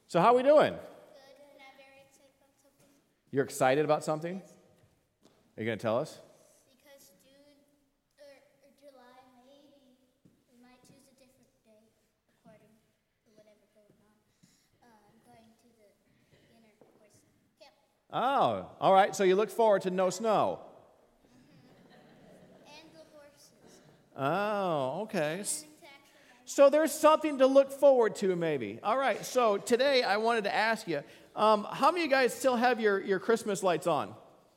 So how are we doing? Good, and I'm very excited about something. You're excited about something? Are you going to tell us? Because June or July, maybe we might choose a different day according to whatever going on. I'm going to the inner horse camp. Oh, all right. So you look forward to no snow. And the horses. Oh, okay. And to actually So there's something to look forward to, maybe. All right. So today I wanted to ask you, how many of you guys still have your Christmas lights on?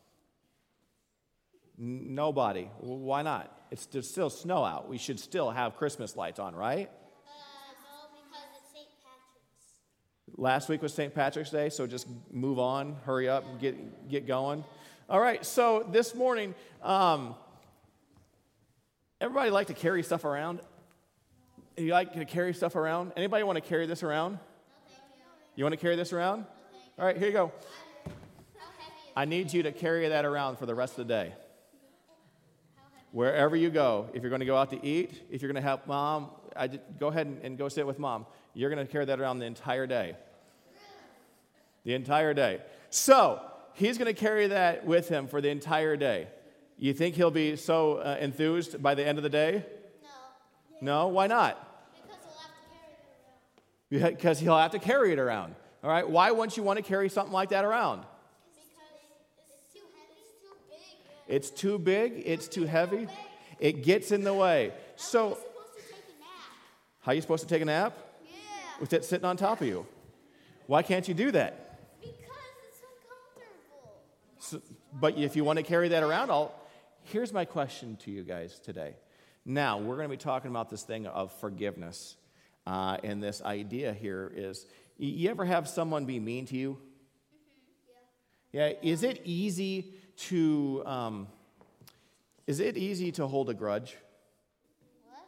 Nobody. Why not? There's still snow out. We should still have Christmas lights on, right? no, because it's St. Patrick's. Last week was St. Patrick's Day, so just move on, hurry up, and get going. All right. So this morning, everybody like to carry stuff around? You like to carry stuff around? Anybody want to carry this around? No, thank you. You want to carry this around? No, thank you. All right, here you go. How heavy is I need you to carry that around for the rest of the day. How heavy? Wherever you go, if you're going to go out to eat, if you're going to help mom, go ahead and go sit with mom. You're going to carry that around the entire day. The entire day. So, he's going to carry that with him for the entire day. You think he'll be so enthused by the end of the day? No, No? Why not? because he'll have to carry it around. Because he'll have to carry it around. All right? Why wouldn't you want to carry something like that around? Because it's too big. It's too heavy. It gets in the way. So, He's supposed to take a nap. how are you supposed to take a nap? Yeah. With it sitting on top of you. Why can't you do that? Because it's uncomfortable. So, but if you want to carry that around, here's my question to you guys today. Now, we're going to be talking about this thing of forgiveness. And this idea here is, you ever have someone be mean to you? Yeah. Is it easy to hold a grudge? What?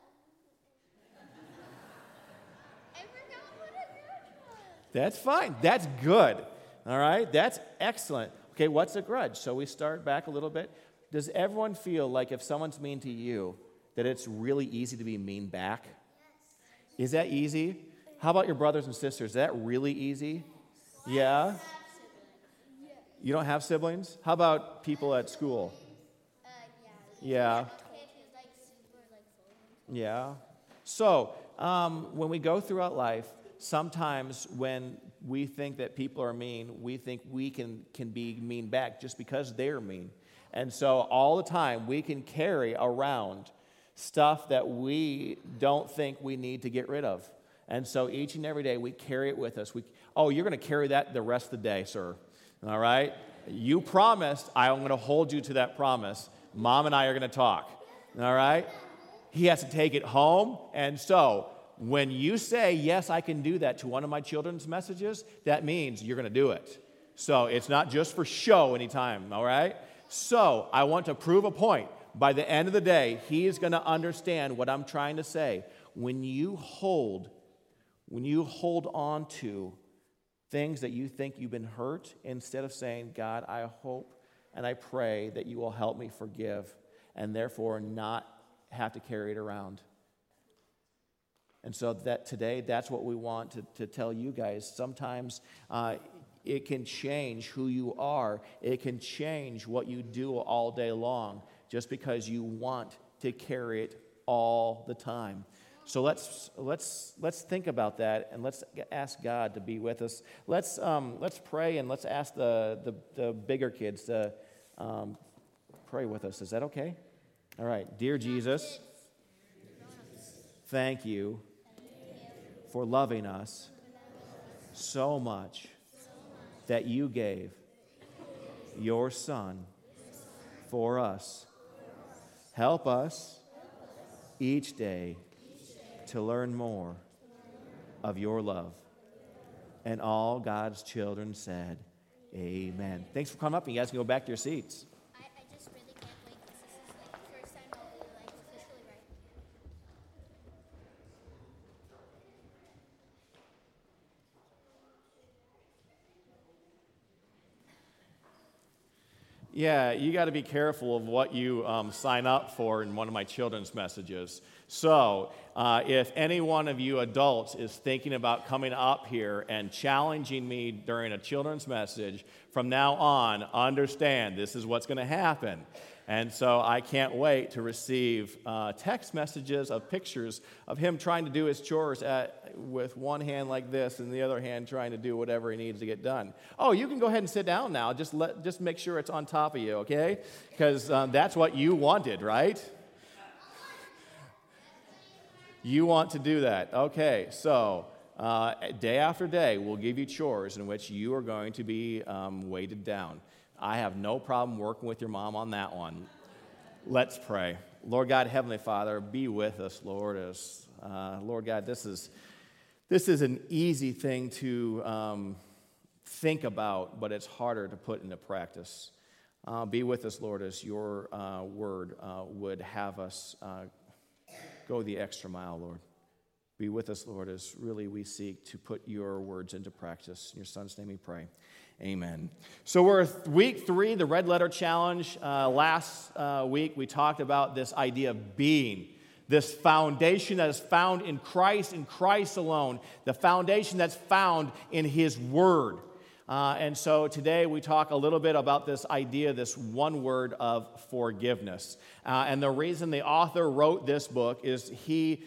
I forgot what a grudge was. That's fine. That's good. All right? That's excellent. Okay, what's a grudge? So we start back a little bit. Does everyone feel like if someone's mean to you, that it's really easy to be mean back? Is that easy? How about your brothers and sisters? Is that really easy? Yeah? You don't have siblings? How about people at school? Yeah. The kid who's like super like soul. Yeah. So, when we go throughout life, sometimes when we think that people are mean, we think we can be mean back just because they're mean. And so all the time we can carry around stuff that we don't think we need to get rid of. And so each and every day we carry it with us. You're going to carry that the rest of the day, sir. All right? You promised, I'm going to hold you to that promise. Mom and I are going to talk. All right? He has to take it home. And so when you say, yes, I can do that to one of my children's messages, that means you're going to do it. So it's not just for show anytime, all right? So I want to prove a point. By the end of the day, he is going to understand what I'm trying to say. When you hold on to things that you think you've been hurt, instead of saying, God, I hope and I pray that you will help me forgive and therefore not have to carry it around. And so that today, that's what we want to tell you guys. Sometimes it can change who you are. It can change what you do all day long just because you want to carry it all the time. So let's think about that, and let's ask God to be with us. Let's pray, and let's ask the bigger kids to pray with us. Is that okay? All right. Dear Jesus, thank you for loving us so much that you gave your Son for us. Help us each day to learn more of your love. And all God's children said, amen. Thanks for coming up, and you guys can go back to your seats. I just really can't wait because this is like the first time I'll be like officially right. Yeah, you got to be careful of what you sign up for in one of my children's messages. So, if any one of you adults is thinking about coming up here and challenging me during a children's message, from now on, understand this is what's going to happen. And so I can't wait to receive text messages of pictures of him trying to do his chores with one hand like this and the other hand trying to do whatever he needs to get done. Oh, you can go ahead and sit down now. Just make sure it's on top of you, okay? Because that's what you wanted, right? You want to do that. Okay, so day after day, we'll give you chores in which you are going to be weighted down. I have no problem working with your mom on that one. Let's pray. Lord God, Heavenly Father, be with us, Lord. Lord God, this is an easy thing to think about, but it's harder to put into practice. Be with us, Lord, as your word would have us go the extra mile, Lord. Be with us, Lord, as really we seek to put your words into practice. In your Son's name we pray. Amen. So we're week 3, the Red Letter Challenge. Last week we talked about this idea of being, this foundation that is found in Christ alone, the foundation that's found in His Word. And so today we talk a little bit about this idea, this one word of forgiveness. And the reason the author wrote this book is he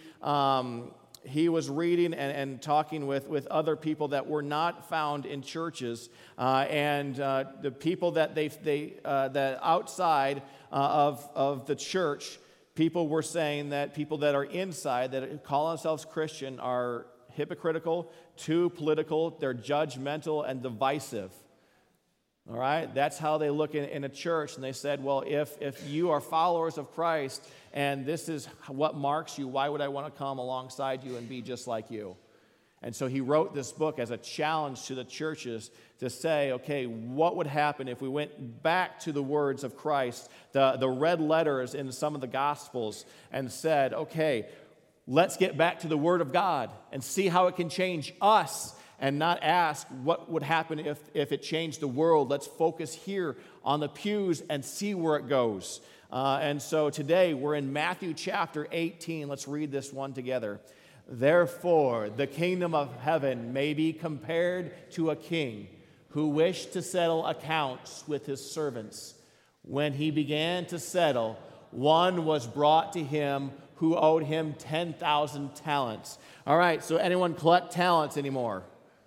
was reading and talking with other people that were not found in churches, and the people that that outside of the church, people were saying that people that are inside that call themselves Christian are hypocritical, too political, they're judgmental and divisive. All right, that's how they look in a church, and they said, well, if you are followers of Christ and this is what marks you, why would I want to come alongside you and be just like you? And so he wrote this book as a challenge to the churches to say, okay, what would happen if we went back to the words of Christ, the red letters in some of the Gospels, and said, okay, let's get back to the Word of God and see how it can change us, and not ask what would happen if it changed the world. Let's focus here on the pews and see where it goes. And so today we're in Matthew chapter 18. Let's read this one together. Therefore, the kingdom of heaven may be compared to a king who wished to settle accounts with his servants. When he began to settle, one was brought to him who owed him 10,000 talents. All right, so anyone collect talents anymore?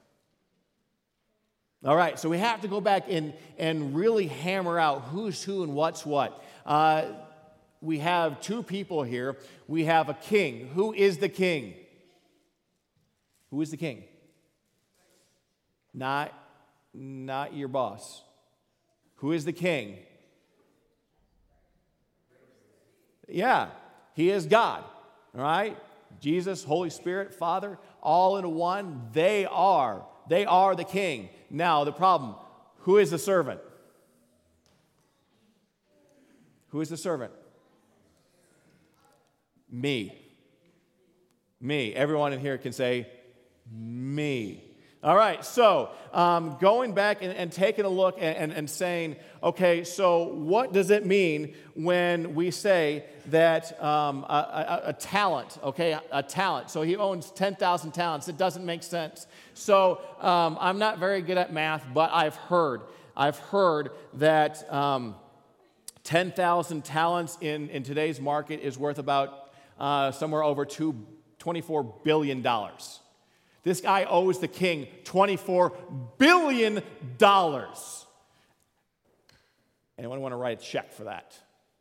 All right, so we have to go back and really hammer out who's who and what's what. We have 2 people here. We have a king. Who is the king? Who is the king? Not your boss. Who is the king? Yeah, he is God. All right? Jesus, Holy Spirit, Father, all in one. They are the king. Now, the problem, who is the servant? Who is the servant? Me. Everyone in here can say, me. All right, so going back and taking a look and saying, okay, so what does it mean when we say that a talent, okay, a talent. So he owns 10,000 talents. It doesn't make sense. So I'm not very good at math, but I've heard that 10,000 talents in today's market is worth about somewhere over $24 billion. This guy owes the king $24 billion. Anyone want to write a check for that?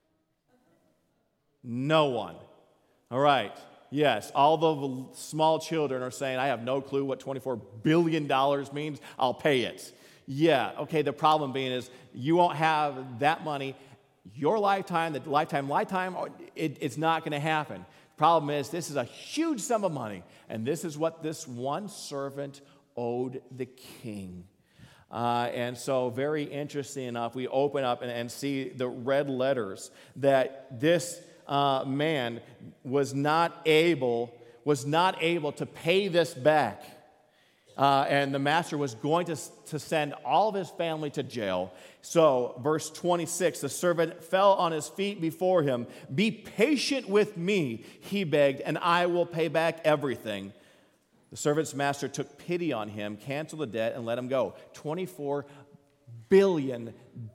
No one. All right. Yes, all the small children are saying, I have no clue what $24 billion means. I'll pay it. Yeah, okay, the problem being is you won't have that money. Your lifetime, it's not going to happen. Problem is, this is a huge sum of money, and this is what this one servant owed the king. And so, very interesting enough, we open up and see the red letters that this man was not able to pay this back. and the master was going to send all of his family to jail. So, verse 26, the servant fell on his feet before him. "Be patient with me," he begged, "and I will pay back everything." The servant's master took pity on him, canceled the debt, and let him go. $24 billion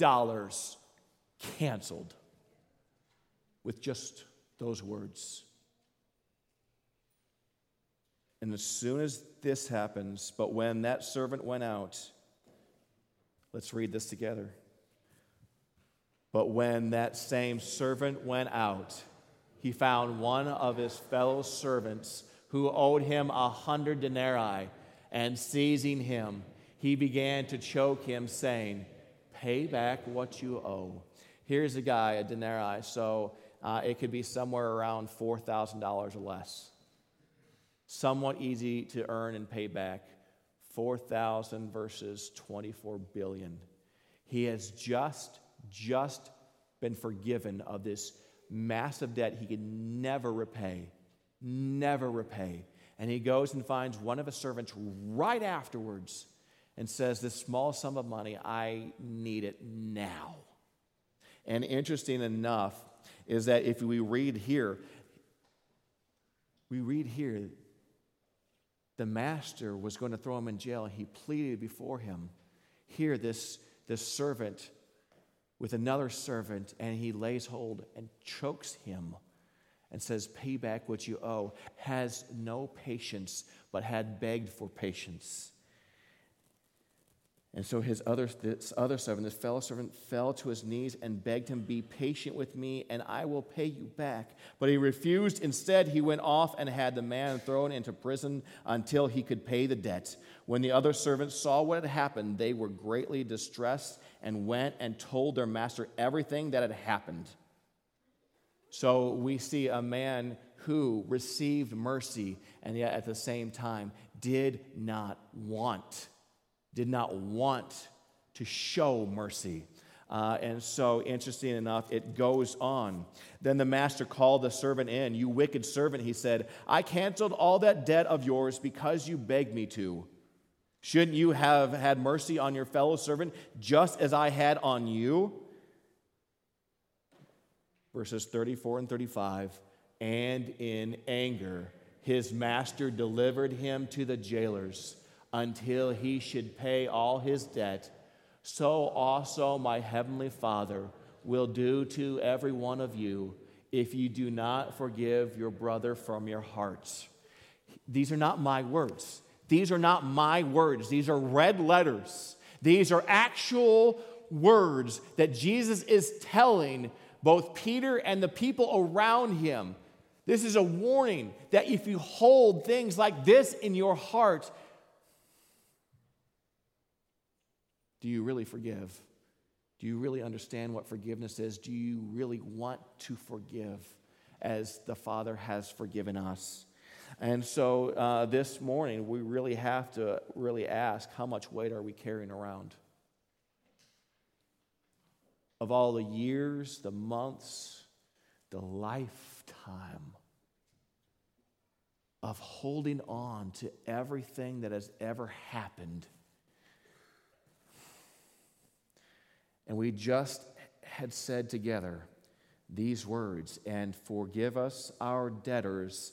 canceled with just those words. And as soon as this happens, but when that servant went out, let's read this together. But when that same servant went out, he found one of his fellow servants who owed him 100 denarii, and seizing him, he began to choke him, saying, "Pay back what you owe." Here's a guy, a denarii, so it could be somewhere around $4,000 or less. Somewhat easy to earn and pay back. 4,000 versus 24 billion. He has just been forgiven of this massive debt he could never repay. And he goes and finds one of his servants right afterwards and says, "This small sum of money, I need it now." And interesting enough is that if we read here, the master was going to throw him in jail. He pleaded before him. Here, this servant with another servant, and he lays hold and chokes him and says, "Pay back what you owe," has no patience, but had begged for patience. And so this fellow servant, fell to his knees and begged him, "Be patient with me, and I will pay you back." But he refused. Instead, he went off and had the man thrown into prison until he could pay the debt. When the other servants saw what had happened, they were greatly distressed and went and told their master everything that had happened. So we see a man who received mercy and yet at the same time did not want to show mercy. And so, interesting enough, it goes on. Then the master called the servant in. "You wicked servant," he said, "I canceled all that debt of yours because you begged me to. Shouldn't you have had mercy on your fellow servant just as I had on you?" Verses 34 and 35, "And in anger his master delivered him to the jailers until he should pay all his debt. So also my heavenly Father will do to every one of you if you do not forgive your brother from your hearts." These are not my words. These are not my words. These are red letters. These are actual words that Jesus is telling both Peter and the people around him. This is a warning that if you hold things like this in your heart, do you really forgive? Do you really understand what forgiveness is? Do you really want to forgive as the Father has forgiven us? And so this morning, we really have to really ask, how much weight are we carrying around? Of all the years, the months, the lifetime of holding on to everything that has ever happened. And we just had said together these words, "And forgive us our debtors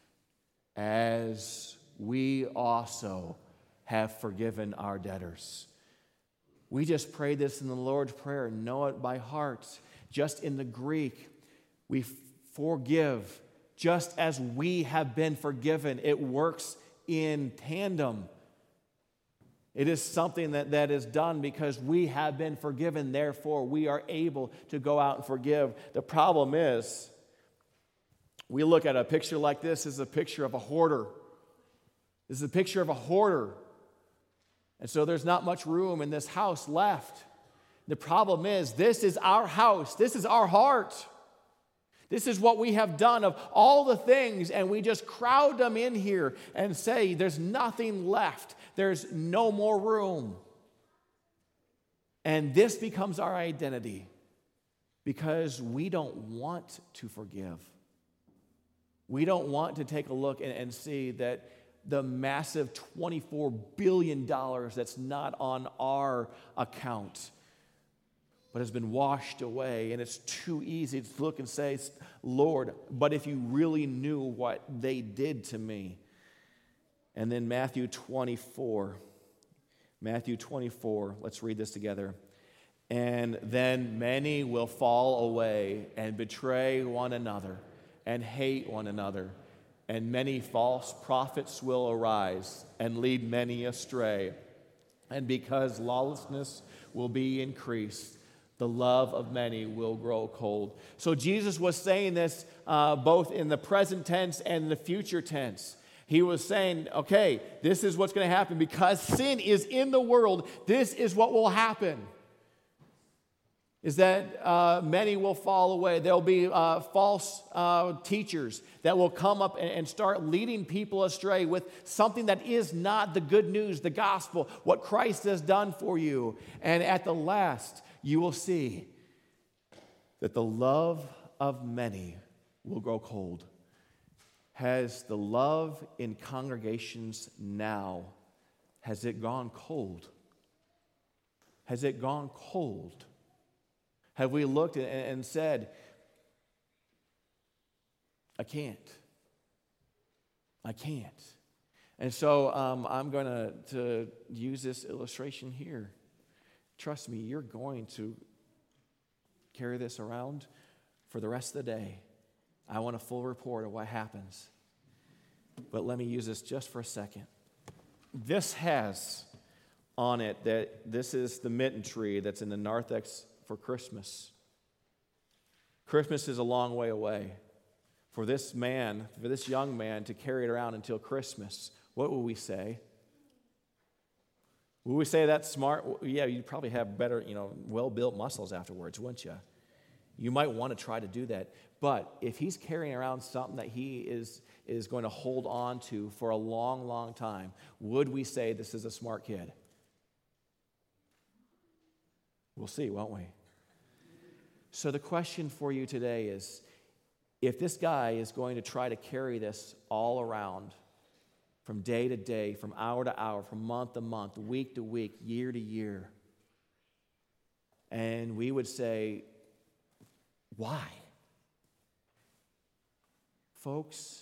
as we also have forgiven our debtors." We just prayed this in the Lord's Prayer, know it by heart. Just in the Greek, we forgive just as we have been forgiven. It works in tandem. It is something that is done because we have been forgiven. Therefore, we are able to go out and forgive. The problem is, we look at a picture like this as a picture of a hoarder. This is a picture of a hoarder. And so there's not much room in this house left. The problem is, this is our house. This is our heart. This is what we have done of all the things, and we just crowd them in here and say, there's nothing left. There's no more room. And this becomes our identity because we don't want to forgive. We don't want to take a look and see that the massive $24 billion that's not on our account, but has been washed away. And it's too easy to look and say, Lord, but if you really knew what they did to me. And then Matthew 24, let's read this together. And then many will fall away and betray one another and hate one another. And many false prophets will arise and lead many astray. And because lawlessness will be increased, the love of many will grow cold. So Jesus was saying this both in the present tense and the future tense. He was saying, okay, this is what's going to happen. Because sin is in the world, this is what will happen. Is that many will fall away. There'll be false teachers that will come up and start leading people astray with something that is not the good news, the gospel, what Christ has done for you. And at the last, you will see that the love of many will grow cold. Has the love in congregations now, has it gone cold? Has it gone cold? Have we looked and said, I can't. And so I'm going to use this illustration here. Trust me, you're going to carry this around for the rest of the day. I want a full report of what happens. But let me use this just for a second. This has on it that this is the mitten tree that's in the narthex for Christmas. Christmas is a long way away. For this young man to carry it around until Christmas, what will we say? Will we say that's smart? Yeah, you'd probably have better, well-built muscles afterwards, wouldn't you? You might want to try to do that. But if he's carrying around something that he is going to hold on to for a long, long time, would we say this is a smart kid? We'll see, won't we? So the question for you today is, if this guy is going to try to carry this all around from day to day, from hour to hour, from month to month, week to week, year to year, and we would say, why? Folks,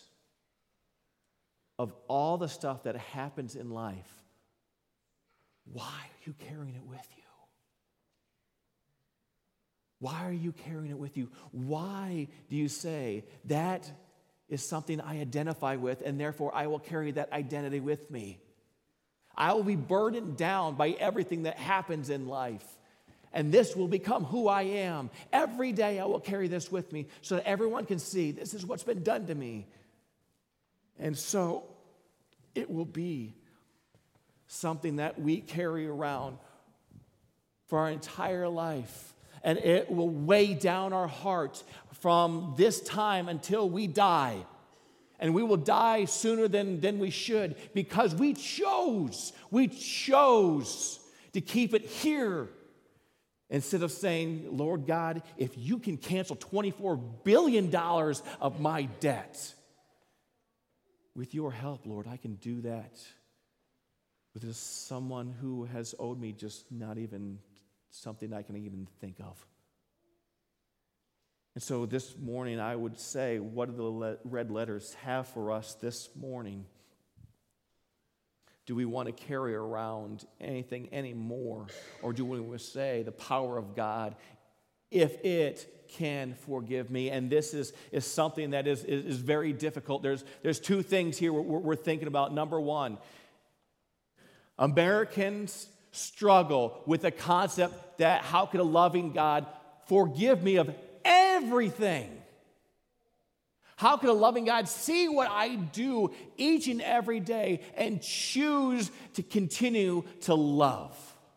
of all the stuff that happens in life, why are you carrying it with you? Why are you carrying it with you? Why do you say, that is something I identify with, and therefore I will carry that identity with me? I will be burdened down by everything that happens in life, and this will become who I am. Every day I will carry this with me so that everyone can see this is what's been done to me. And so it will be something that we carry around for our entire life. And it will weigh down our heart from this time until we die. And we will die sooner than we should because we chose to keep it here instead of saying, Lord God, if you can cancel $24 billion of my debt, with your help, Lord, I can do that with just someone who has owed me just not even something I can even think of. And so this morning I would say, what do the red letters have for us this morning? Do we want to carry around anything anymore? Or do we say the power of God, if it can forgive me? And this is something that is very difficult. There's two things here we're thinking about. Number one, Americans struggle with the concept that how could a loving God forgive me of everything? How could a loving God see what I do each and every day and choose to continue to love?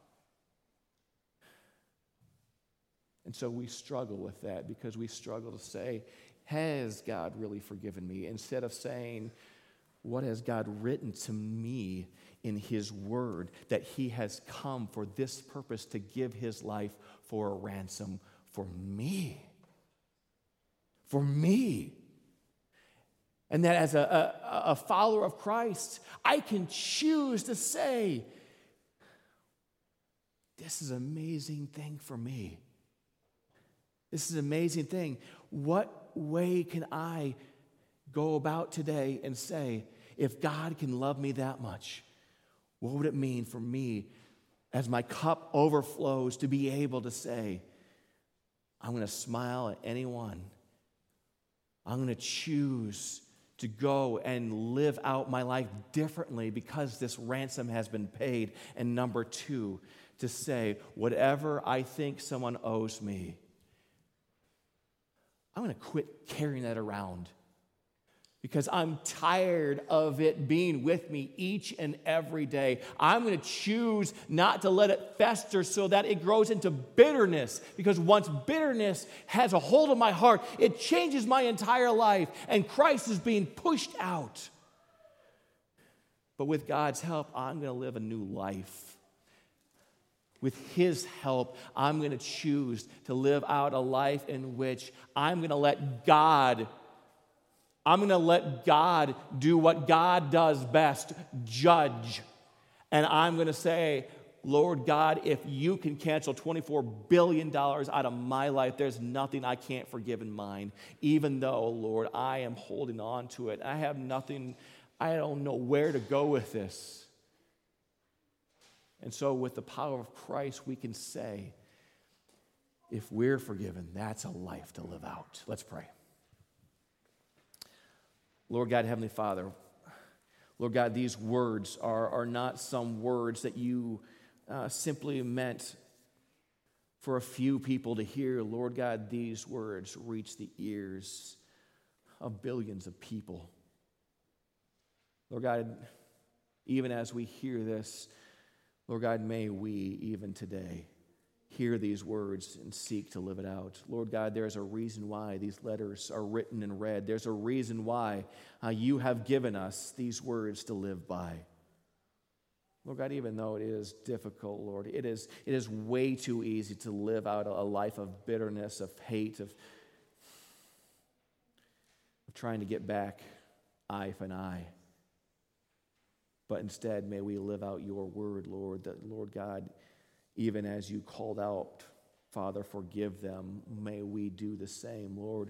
And so we struggle with that because we struggle to say, has God really forgiven me? Instead of saying, what has God written to me in His Word, that He has come for this purpose to give His life for a ransom for me? For me. And that as a follower of Christ, I can choose to say, this is an amazing thing for me. This is an amazing thing. What way can I go about today and say, if God can love me that much, what would it mean for me as my cup overflows to be able to say, I'm going to smile at anyone. I'm going to choose to go and live out my life differently because this ransom has been paid. And number two, to say, whatever I think someone owes me, I'm going to quit carrying that around because I'm tired of it being with me each and every day. I'm going to choose not to let it fester so that it grows into bitterness, because once bitterness has a hold of my heart, it changes my entire life, and Christ is being pushed out. But with God's help, I'm going to live a new life. With His help, I'm going to choose to live out a life in which I'm going to let God do what God does best, judge. And I'm going to say, Lord God, if you can cancel $24 billion out of my life, there's nothing I can't forgive in mine. Even though, Lord, I am holding on to it. I have nothing, I don't know where to go with this. And so with the power of Christ, we can say, if we're forgiven, that's a life to live out. Let's pray. Lord God, Heavenly Father, Lord God, these words are not some words that you simply meant for a few people to hear. Lord God, these words reach the ears of billions of people. Lord God, even as we hear this, Lord God, may we even today hear these words and seek to live it out. Lord God, there's a reason why these letters are written and read. There's a reason why you have given us these words to live by. Lord God, even though it is difficult, Lord, it is way too easy to live out a life of bitterness, of hate, of trying to get back eye for an eye. But instead, may we live out your word, Lord, that, Lord God, even as you called out, Father, forgive them, may we do the same, Lord.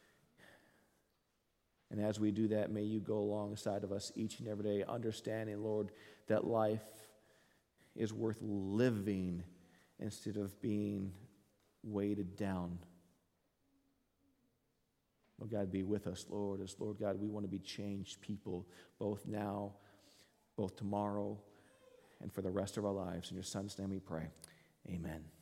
And as we do that, may you go alongside of us each and every day, understanding, Lord, that life is worth living instead of being weighted down. Lord God, be with us, Lord, as, Lord God, we want to be changed people, both now, both tomorrow, and for the rest of our lives. In your Son's name we pray. Amen.